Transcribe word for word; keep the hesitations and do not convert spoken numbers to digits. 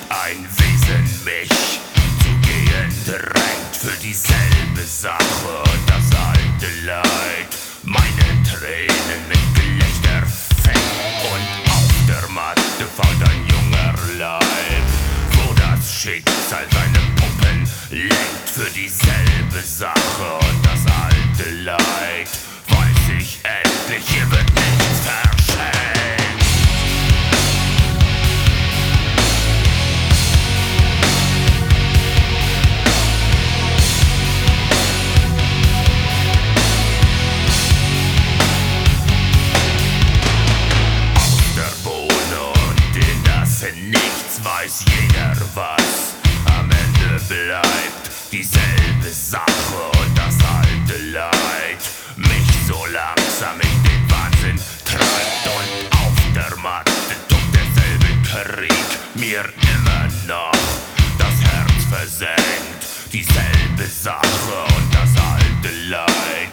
Ein Wesen mich zu gehen drängt für dieselbe Sache, das alte Leid. Meine Tränen mit Gelächter fängt und auf der Matte fault ein junger Leib, wo das Schicksal seine Puppen lenkt für dieselbe Sache und das alte Leid. Weiß ich endlich, hier wird nichts verschenkt. Nichts weiß jeder was, am Ende bleibt dieselbe Sache und das alte Leid mich so langsam in den Wahnsinn treibt. Und auf der Matte tobt derselbe Krieg mir immer noch das Herz versenkt. Dieselbe Sache und das alte Leid.